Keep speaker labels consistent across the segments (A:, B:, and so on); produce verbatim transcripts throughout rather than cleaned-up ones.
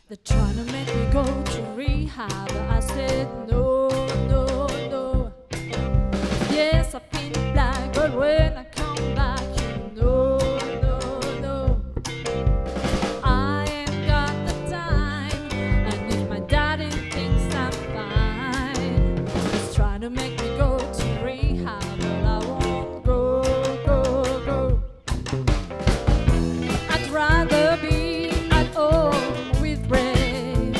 A: They're trying to make me go to rehab, but I said no, no, no. Yes, I feel black, but when I come back, you know, no, no. I ain't got the time, and if my daddy thinks I'm fine, he's trying to make me go to rehab, but I won't go, go, go. I'd rather be at home with Ray.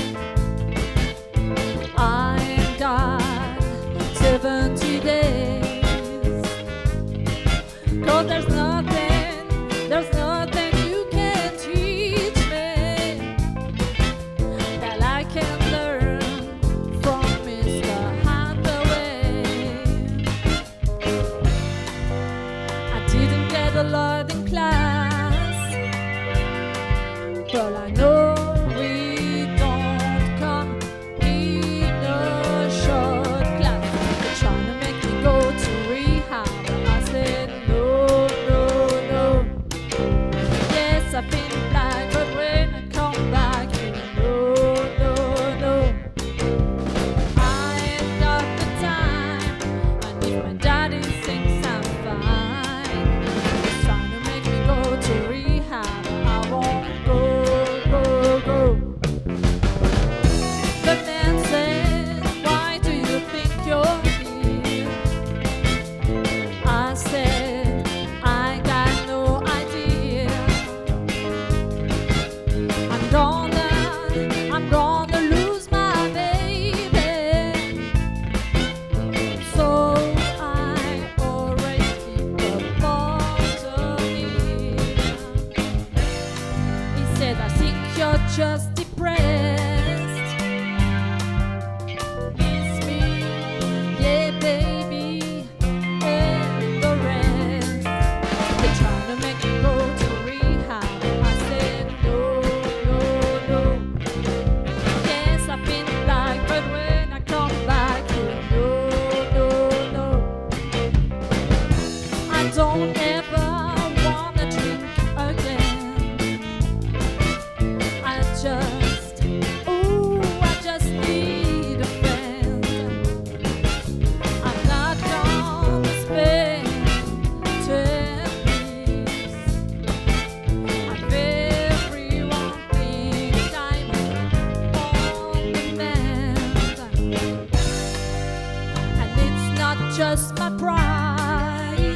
A: I ain't got seventy days, 'cause there's nothing, there's nothing you can teach me that I can learn from Mister Hathaway. I didn't get a lot in class, but I know we don't come in a short class. They're trying to make me go to rehab, but I said no, no, no. Yes, I've been blind, but when I come back, you know, no, no. I ain't got the time, and if my daddy thinks I'm fine, he's trying to make me go to rehab, I won't go, go, go. The man said, why do you think you're here? I said, I got no idea. I'm gonna, I'm gonna lose my baby, so I always keep a photo here. He said, I think you're just depressed. It's me, yeah, baby, and the rest. They're trying to make me go to rehab. I said no, no, no. Yes, I've been black, but when I come back, you know, no, no. I don't ever wanna drink again. I just, ooh, I just need a friend. I'm not gonna spend ten weeks. And everyone thinks I'm on demand. And it's not just my pride,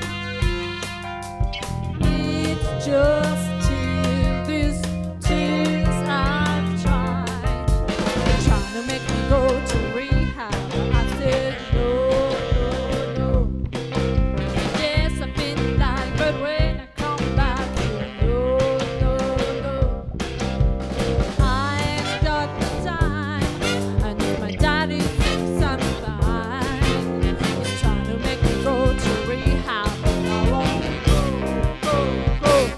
A: it's just till these tears I've tried. They're trying to make me go to rehab. I said no, no, no. Yes, I've been blind, but when I come back, you know, no, no. I ain't got the time, and if my daddy thinks I'm fine, he's trying to make me go to rehab, but I won't go, go, go.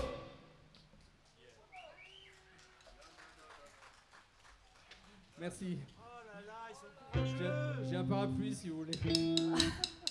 B: Merci. J'ai j'ai un parapluie si vous voulez.